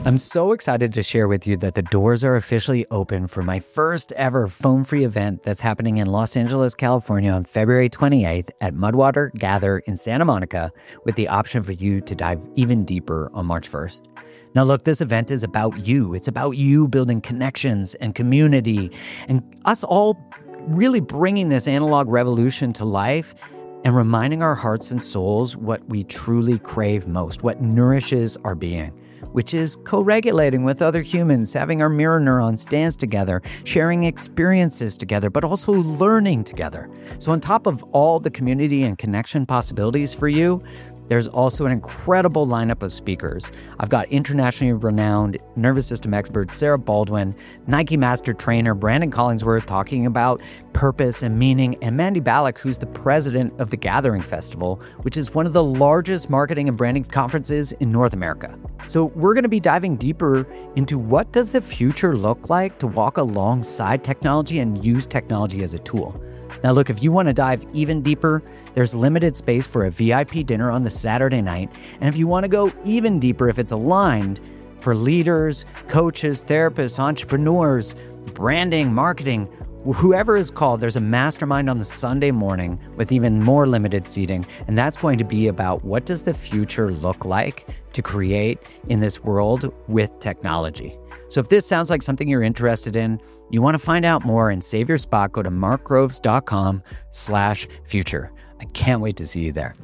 I'm so excited to share with you that the doors are officially open for my first ever phone-free event that's happening in Los Angeles, California on February 28th at Mudwater Gather in Santa Monica, with the option for you to dive even deeper on March 1st. Now look, this event is about you. It's about you building connections and community and us all really bringing this analog revolution to life and reminding our hearts and souls what we truly crave most, what nourishes our being, which is co-regulating with other humans, having our mirror neurons dance together, sharing experiences together, but also learning together. So on top of all the community and connection possibilities for you, there's also an incredible lineup of speakers. I've got internationally renowned nervous system expert Sarah Baldwin, Nike master trainer Brandon Collingsworth talking about purpose and meaning, and Mandy Ballack, who's the president of the Gathering Festival, which is one of the largest marketing and branding conferences in North America. So we're going to be diving deeper into what does the future look like to walk alongside technology and use technology as a tool. Now look, if you want to dive even deeper, there's limited space for a VIP dinner on the Saturday night. And if you want to go even deeper, if it's aligned for leaders, coaches, therapists, entrepreneurs, branding, marketing, whoever is called, there's a mastermind on the Sunday morning with even more limited seating. And that's going to be about what does the future look like to create in this world with technology. So if this sounds like something you're interested in, you want to find out more and save your spot, go to markgroves.com/future. I can't wait to see you there.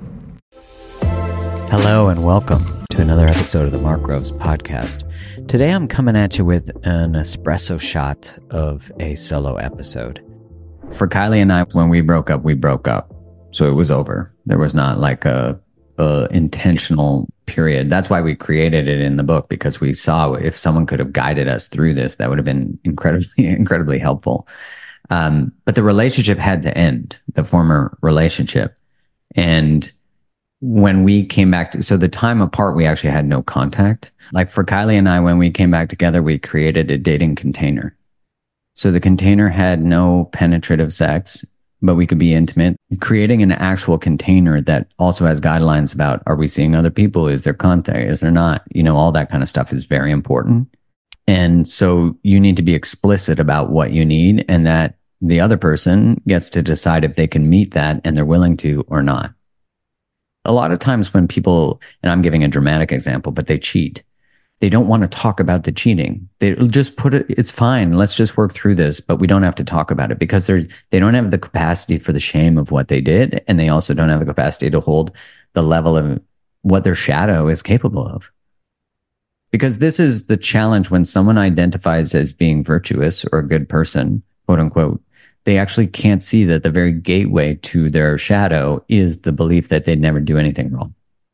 Hello and welcome to another episode of the Mark Groves podcast. Today I'm coming at you with an espresso shot of a solo episode. For Kylie and I, when we broke up, So it was over. There was not like a intentional period. That's why we created it in the book, because we saw if someone could have guided us through this, that would have been incredibly helpful. But the relationship had to end, the former relationship. And when we came back so the time apart, we actually had no contact. Like for Kylie and I, when we came back together, we created a dating container. So the container had no penetrative sex, but we could be intimate. Creating an actual container that also has guidelines about, are we seeing other people? Is there contact? Is there not? All that kind of stuff is very important. And so you need to be explicit about what you need, and that the other person gets to decide if they can meet that and they're willing to or not. A lot of times when people, and I'm giving a dramatic example, but they cheat, they don't want to talk about the cheating. They just put it, it's fine. Let's just work through this, but we don't have to talk about it, because they don't have the capacity for the shame of what they did. And they also don't have the capacity to hold the level of what their shadow is capable of. Because this is the challenge when someone identifies as being virtuous or a good person, quote unquote, they actually can't see that the very gateway to their shadow is the belief that they'd never do anything wrong.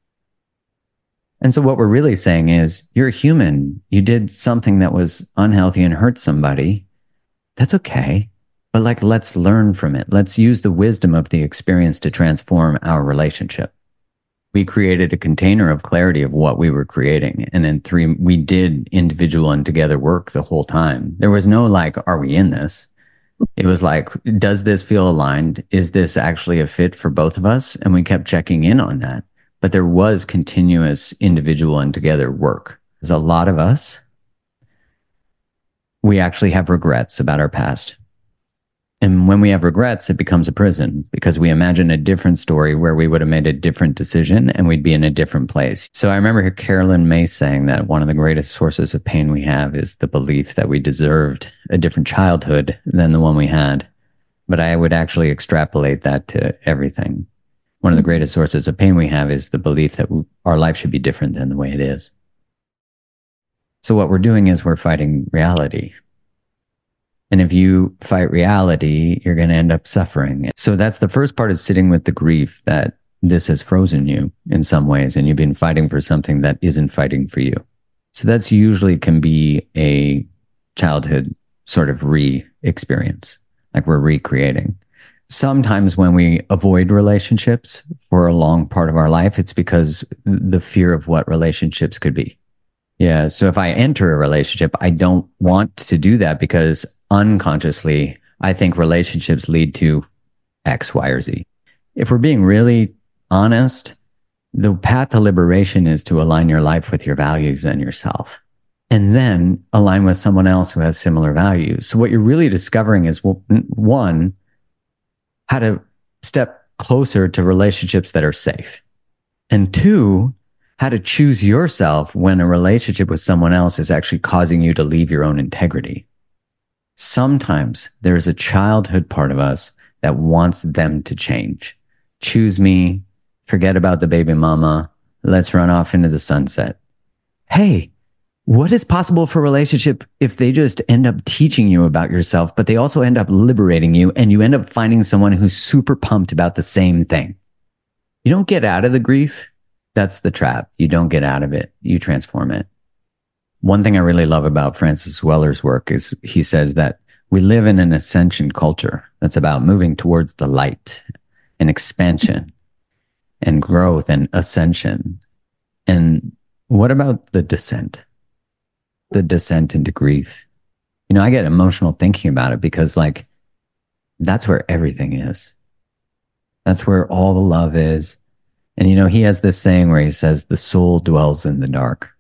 And so what we're really saying is, you're a human. You did something that was unhealthy and hurt somebody. That's okay. But let's learn from it. Let's use the wisdom of the experience to transform our relationship. We created a container of clarity of what we were creating. And then we did individual and together work the whole time. There was no are we in this? It was does this feel aligned? Is this actually a fit for both of us? And we kept checking in on that. But there was continuous individual and together work. There's a lot of us, we actually have regrets about our past. And when we have regrets, it becomes a prison, because we imagine a different story where we would have made a different decision and we'd be in a different place. So I remember Carolyn May saying that one of the greatest sources of pain we have is the belief that we deserved a different childhood than the one we had. But I would actually extrapolate that to everything. One of the greatest sources of pain we have is the belief that our life should be different than the way it is. So what we're doing is we're fighting reality. And if you fight reality, you're going to end up suffering. So that's the first part, is sitting with the grief that this has frozen you in some ways, and you've been fighting for something that isn't fighting for you. So that's usually can be a childhood sort of re-experience, like we're recreating. Sometimes when we avoid relationships for a long part of our life, it's because the fear of what relationships could be. Yeah. So if I enter a relationship, I don't want to do that, because unconsciously, I think relationships lead to X, Y, or Z. If we're being really honest, the path to liberation is to align your life with your values and yourself. and then align with someone else who has similar values. So what you're really discovering is, well, one, how to step closer to relationships that are safe. And two, how to choose yourself when a relationship with someone else is actually causing you to leave your own integrity. Sometimes there's a childhood part of us that wants them to change. Choose me, forget about the baby mama, let's run off into the sunset. Hey, what is possible for a relationship if they just end up teaching you about yourself, but they also end up liberating you and you end up finding someone who's super pumped about the same thing? You don't get out of the grief. That's the trap. You don't get out of it. You transform it. One thing I really love about Francis Weller's work is he says that we live in an ascension culture that's about moving towards the light and expansion and growth and ascension. And what about the descent? The descent into grief. You know, I get emotional thinking about it because, like, that's where everything is. That's where all the love is. And, you know, he has this saying where he says, the soul dwells in the dark.